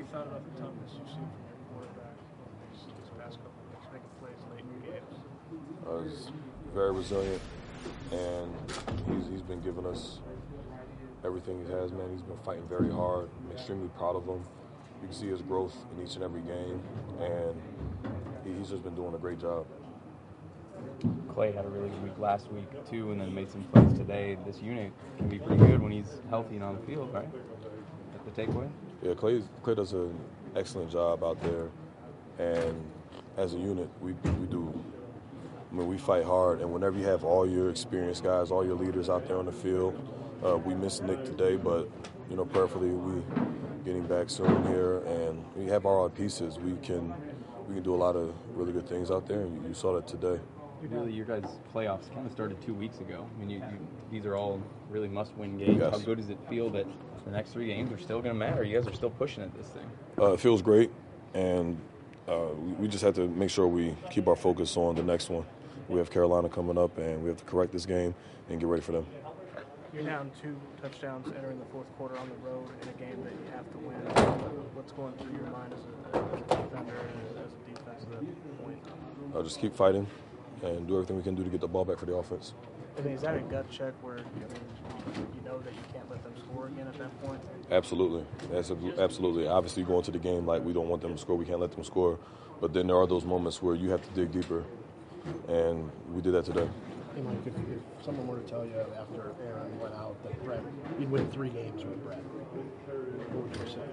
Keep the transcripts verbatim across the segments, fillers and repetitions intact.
you thought about the toughness you've seen from your quarterback these, these past couple of weeks, making plays late in games? Uh, he's very resilient, and he's, he's been giving us everything he has, man. He's been fighting very hard. I'm extremely proud of him. You can see his growth in each and every game, and he, he's just been doing a great job. Clay had a really good week last week, too, and then made some plays today. This unit can be pretty good when he's healthy and on the field, right? That's the takeaway? Yeah, Clay, Clay does an excellent job out there, and as a unit, we, we do. I mean, we fight hard, and whenever you have all your experienced guys, all your leaders out there on the field, uh, we missed Nick today, but, you know, prayerfully we getting back soon here, and we have all our pieces. We can we can do a lot of really good things out there, and you, you saw that today. Really, your guys' playoffs kind of started two weeks ago. I mean, you, you, these are all really must-win games. Yes. How good does it feel that the next three games are still going to matter? You guys are still pushing at this thing. Uh, it feels great, and uh, we, we just have to make sure we keep our focus on the next one. We have Carolina coming up, and we have to correct this game and get ready for them. You're down two touchdowns entering the fourth quarter on the road in a game that you have to win. What's going through your mind as a, as a defender and as a defense at that point? Uh, just keep fighting and do everything we can do to get the ball back for the offense. I mean, is that a gut check where I mean, you know that you can't let them score again at that point? Absolutely. That's a, absolutely. Obviously, going to the game like we don't want them to score, we can't let them score. But then there are those moments where you have to dig deeper, and we did that today. Hey, Mike, if, if someone were to tell you after Aaron went out that Brett, you'd win three games with Brett, what would you say?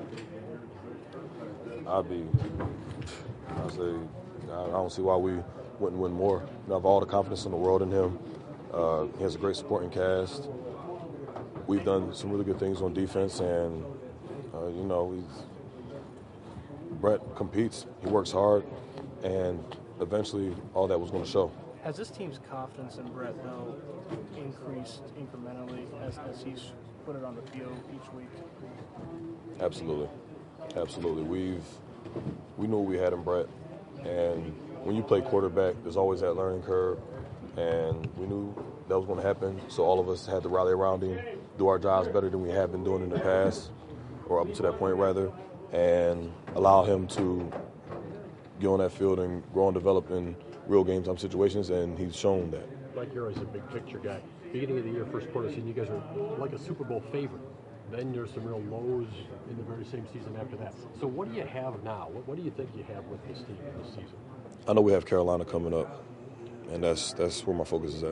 I'd be, I'd say, I don't see why we wouldn't win more. I have all the confidence in the world in him. Uh, he has a great supporting cast. We've done some really good things on defense, and, uh, you know, he's, Brett competes. He works hard, and eventually all that was going to show. Has this team's confidence in Brett, though, increased incrementally as, as he's put it on the field each week? Absolutely. Absolutely. We've we knew we had in Brett, and when you play quarterback, there's always that learning curve, and we knew that was going to happen, so all of us had to rally around him, do our jobs better than we have been doing in the past, or up to that point, rather, and allow him to get on that field and grow and develop in real game-time situations, and he's shown that. Mike, you're always a big-picture guy. Beginning of the year, first quarter season, you guys are like a Super Bowl favorite. Then there's some real lows in the very same season after that. So what do you have now? What, what do you think you have with this team this season? I know we have Carolina coming up, and that's that's where my focus is at. Is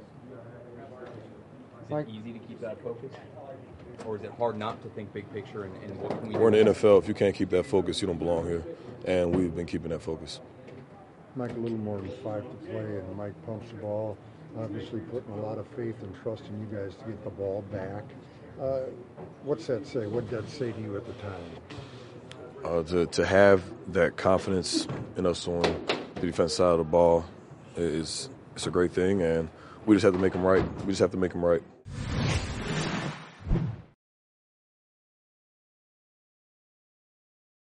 it easy to keep that focus? Or is it hard not to think big picture and, and what can we do? We're in the N F L. If you can't keep that focus, you don't belong here, and we've been keeping that focus. Mike, a little more than five to play, and Mike pumps the ball, obviously putting a lot of faith and trust in you guys to get the ball back. Uh, what's that say? What did that say to you at the time? Uh, to, to have that confidence in us on the defense side of the ball is it's a great thing, and we just have to make them right. We just have to make them right.